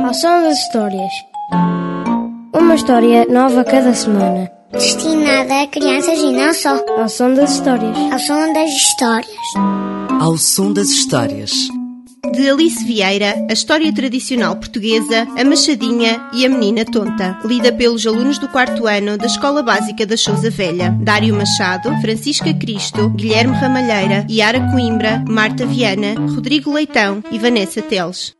Ao som das histórias. Uma história nova cada semana. Destinada a crianças e não só. Ao som das histórias. Ao som das histórias. Ao som das histórias. De Alice Vieira, a história tradicional portuguesa, a Machadinha e a Menina Tonta, lida pelos alunos do 4º ano da Escola Básica da Sousa Velha: Dário Machado, Francisca Cristo, Guilherme Ramalheira, Yara Coimbra, Marta Viana, Rodrigo Leitão e Vanessa Teles.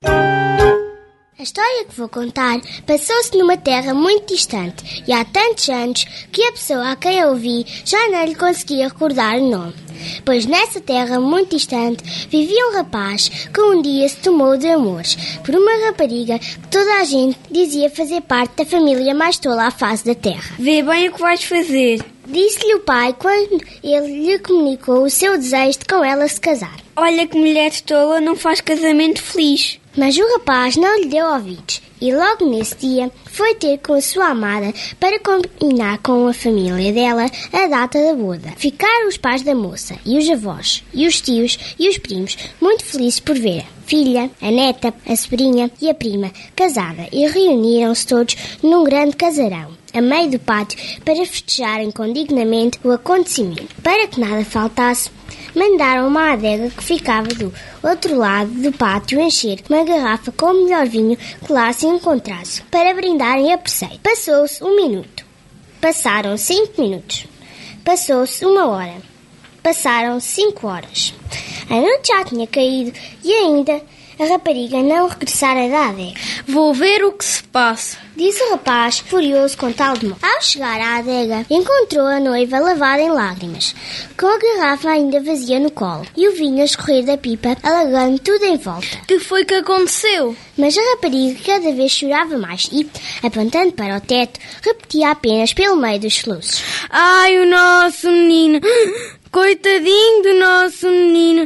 A história que vou contar passou-se numa terra muito distante e há tantos anos que a pessoa a quem a ouvi já não lhe conseguia recordar o nome. Pois nessa terra muito distante vivia um rapaz que um dia se tomou de amores por uma rapariga que toda a gente dizia fazer parte da família mais tola à face da terra. Vê bem o que vais fazer, disse-lhe o pai quando ele lhe comunicou o seu desejo de com ela se casar. Olha que mulher tola não faz casamento feliz. Mas o rapaz não lhe deu ouvidos e logo nesse dia foi ter com a sua amada para combinar com a família dela a data da boda. Ficaram os pais da moça e os avós e os tios e os primos muito felizes por ver a filha, a neta, a sobrinha e a prima casada e reuniram-se todos num grande casarão a meio do pátio para festejarem com dignamente o acontecimento. Para que nada faltasse, mandaram uma adega que ficava do outro lado do pátio encher uma garrafa com o melhor vinho que lá se encontrasse, para brindarem a preceito. Passou-se 1 minuto. Passaram 5 minutos. Passou-se 1 hora. Passaram 5 horas. A noite já tinha caído e ainda a rapariga não regressara da adega. Vou ver o que se passa, disse o rapaz, furioso com tal demora. Ao chegar à adega, encontrou a noiva lavada em lágrimas, com a garrafa ainda vazia no colo e o vinho a escorrer da pipa, alagando tudo em volta. Que foi que aconteceu? Mas a rapariga cada vez chorava mais e, apontando para o teto, repetia apenas pelo meio dos soluços: Ai, o nosso menino! Coitadinho do nosso menino!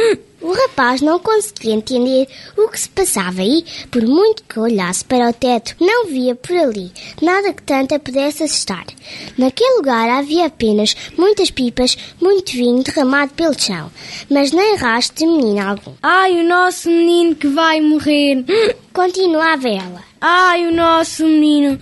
O rapaz não conseguia entender o que se passava e, por muito que olhasse para o teto, não via por ali nada que tanto a pudesse assustar. Naquele lugar havia apenas muitas pipas, muito vinho derramado pelo chão, mas nem rastro de menino algum. Ai, o nosso menino que vai morrer! Continuava ela. Ai, o nosso menino!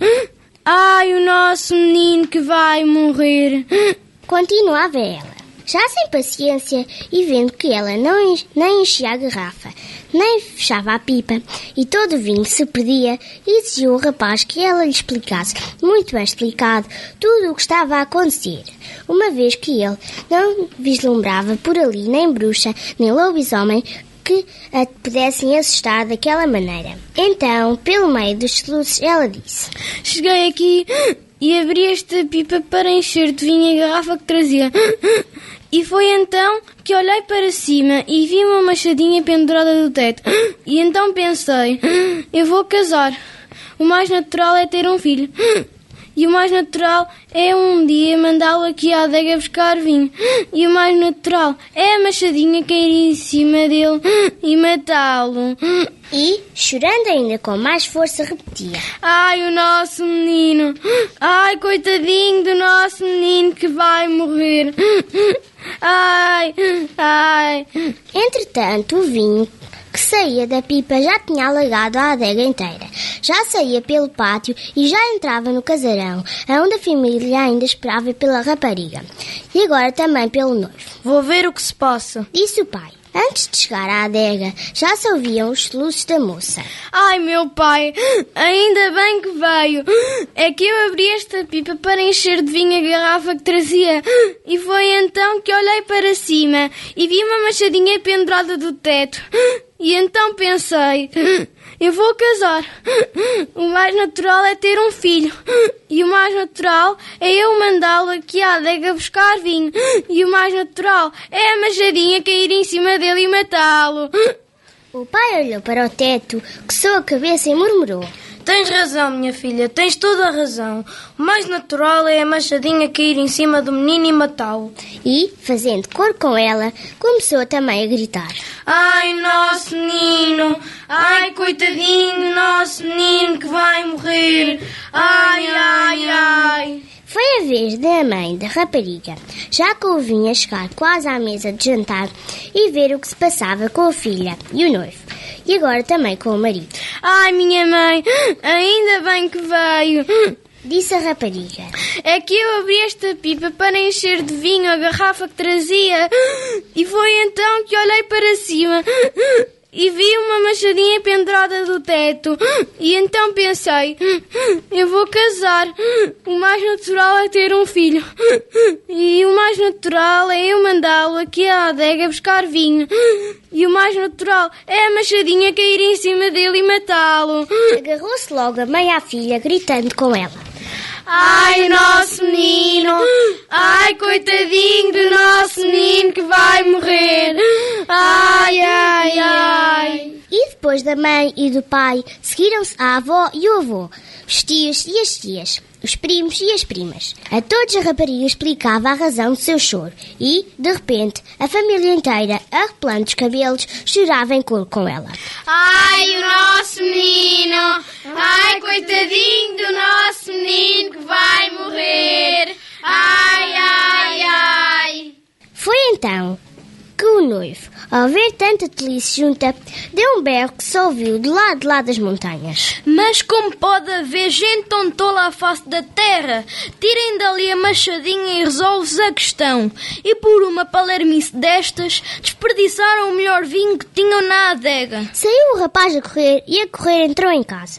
Ai, o nosso menino que vai morrer! Continuava ela. Já sem paciência e vendo que ela nem enchia a garrafa, nem fechava a pipa e todo o vinho se perdia, exigiu ao rapaz que ela lhe explicasse, muito bem explicado, tudo o que estava a acontecer, uma vez que ele não vislumbrava por ali nem bruxa, nem lobisomem que a pudessem assustar daquela maneira. Então, pelo meio dos soluços, ela disse: Cheguei aqui e abri esta pipa para encher de vinho a garrafa que trazia. E foi então que olhei para cima e vi uma machadinha pendurada do teto. E então pensei, eu vou casar. O mais natural é ter um filho. E o mais natural é um dia mandá-lo aqui à adega buscar vinho. E o mais natural é a machadinha cair em cima dele e matá-lo. E, chorando ainda com mais força, repetia: Ai, o nosso menino! Ai, coitadinho do nosso menino que vai morrer! Ai, ai! Entretanto, o vinho que saía da pipa já tinha alagado a adega inteira. Já saía pelo pátio e já entrava no casarão, onde a família ainda esperava pela rapariga. E agora também pelo noivo. Vou ver o que se passa, disse o pai. Antes de chegar à adega, já se ouviam os soluços da moça. Ai, meu pai, ainda bem que veio. É que eu abri esta pipa para encher de vinho a garrafa que trazia. E foi então que olhei para cima e vi uma machadinha pendurada do teto. E então pensei, eu vou casar. O mais natural é ter um filho. E o mais natural é eu mandá-lo aqui à adega buscar vinho. E o mais natural é a machadinha cair em cima dele e matá-lo. O pai olhou para o teto, coçou a cabeça e murmurou: Tens razão, minha filha, tens toda a razão. O mais natural é a machadinha cair em cima do menino e matá-lo. E, fazendo cor com ela, começou também a gritar: Ai, nosso menino! Ai, coitadinho do nosso menino que vai morrer! Ai, ai, ai! Foi a vez da mãe da rapariga, já que o vinha chegar quase à mesa de jantar e ver o que se passava com a filha e o noivo. e agora também com o marido. Ai, minha mãe, ainda bem que veio. Disse a rapariga. É que eu abri esta pipa para encher de vinho a garrafa que trazia e foi então que olhei para cima e vi uma machadinha pendurada do teto. E então pensei, eu vou casar. O mais natural é ter um filho. E o mais natural é eu mandá-lo aqui à adega buscar vinho. E o mais natural é a machadinha cair em cima dele e matá-lo. Agarrou-se logo a mãe à filha, gritando com ela. Ai, nosso menino! Ai, coitadinho do nosso menino que vai morrer! Ai, ai, ai! E depois da mãe e do pai, seguiram-se a avó e o avô, os tios e as tias, os primos e as primas. A todos a rapariga explicava a razão do seu choro e, de repente, a família inteira, arrepiando os cabelos, chorava em coro com ela. Ai, o nosso menino! Ai, coitadinho do nosso menino que vai morrer! Ai, ai, ai! Foi então que o noivo, ao ver tanta tolice junta, deu um berro que se ouviu de lá das montanhas. Mas como pode haver gente tão tola à face da terra? Tirem dali a machadinha e resolve-se a questão. E por uma palermice destas, desperdiçaram o melhor vinho que tinham na adega. Saiu o rapaz a correr e a correr entrou em casa.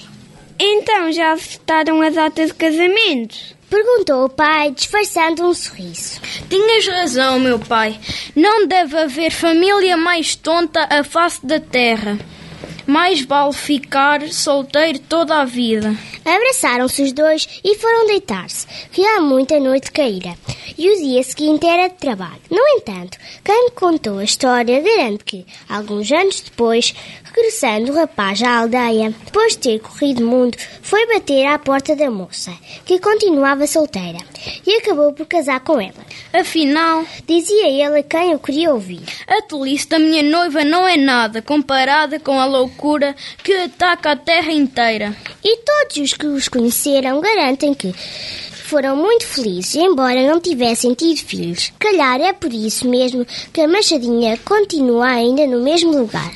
Então já acertaram a data de casamento? Perguntou o pai, disfarçando um sorriso. Tinhas razão, meu pai. Não deve haver família mais tonta à face da terra. Mais vale ficar solteiro toda a vida. Abraçaram-se os dois e foram deitar-se, que há muita noite caíra, e o dia seguinte era de trabalho. No entanto, quem contou a história garante que, alguns anos depois, regressando o rapaz à aldeia, depois de ter corrido o mundo, foi bater à porta da moça, que continuava solteira, e acabou por casar com ela. Afinal, dizia ele a quem o queria ouvir, a tolice da minha noiva não é nada comparada com a loucura que ataca a terra inteira. E todos os que os conheceram garantem que foram muito felizes, embora não tivessem tido filhos. Calhar é por isso mesmo que a machadinha continua ainda no mesmo lugar.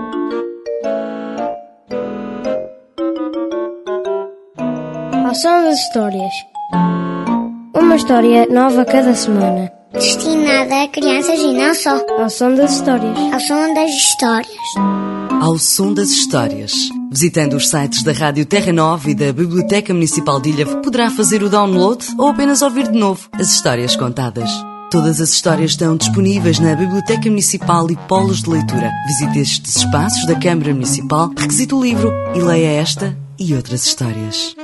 Ao som das histórias. Uma história nova cada semana. Destinada a crianças e não só. Ao som das histórias. Ao som das histórias. Ao som das histórias. Visitando os sites da Rádio Terra Nova e da Biblioteca Municipal de Ilha, poderá fazer o download ou apenas ouvir de novo as histórias contadas. Todas as histórias estão disponíveis na Biblioteca Municipal e Polos de Leitura. Visite estes espaços da Câmara Municipal, requisite o livro e leia esta e outras histórias.